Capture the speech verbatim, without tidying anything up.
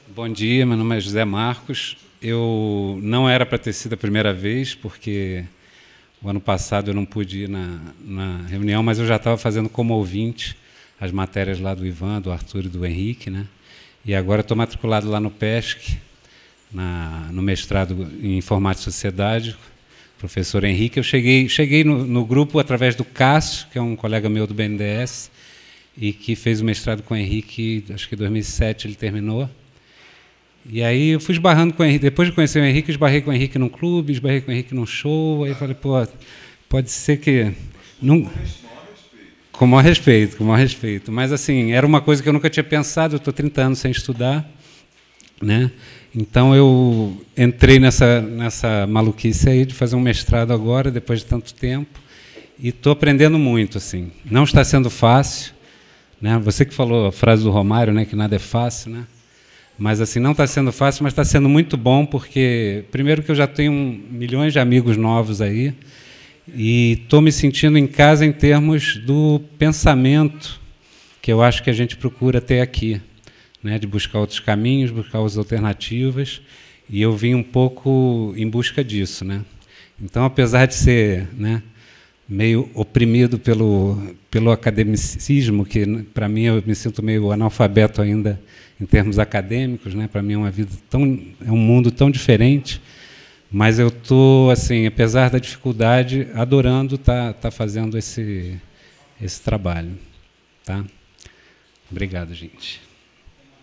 Bom dia, meu nome é José Marcos. Eu não era para ter sido a primeira vez, porque o ano passado eu não pude ir na, na reunião, mas eu já estava fazendo como ouvinte as matérias lá do Ivan, do Arthur e do Henrique, né? E agora estou matriculado lá no PESC, na, no mestrado em Informática e Sociedade, professor Henrique. Eu cheguei, cheguei no, no grupo através do Cássio, que é um colega meu do B N D E S, e que fez o mestrado com o Henrique, acho que em dois mil e sete ele terminou. E aí eu fui esbarrando com o Henrique. Depois de conhecer o Henrique, esbarrei com o Henrique num clube, esbarrei com o Henrique num show. Aí falei, pô, pode ser que... Não... Com o maior respeito, com o maior respeito. Mas, assim, era uma coisa que eu nunca tinha pensado. Eu estou trinta anos sem estudar, né? Então, eu entrei nessa, nessa maluquice aí de fazer um mestrado agora, depois de tanto tempo, e estou aprendendo muito, assim. Não está sendo fácil, né? Você que falou a frase do Romário, né, que nada é fácil, né? Mas, assim, não está sendo fácil, mas está sendo muito bom, porque, primeiro, que eu já tenho milhões de amigos novos aí, e estou me sentindo em casa em termos do pensamento que eu acho que a gente procura ter aqui, né, de buscar outros caminhos, buscar outras alternativas, e eu vim um pouco em busca disso, né? Então, apesar de ser, né, meio oprimido pelo, pelo academicismo, que, para mim, eu me sinto meio analfabeto ainda em termos acadêmicos, né? Para mim é uma vida tão, é um mundo tão diferente, mas eu estou, assim, apesar da dificuldade, adorando estar tá, tá fazendo esse, esse trabalho. Tá? Obrigado, gente.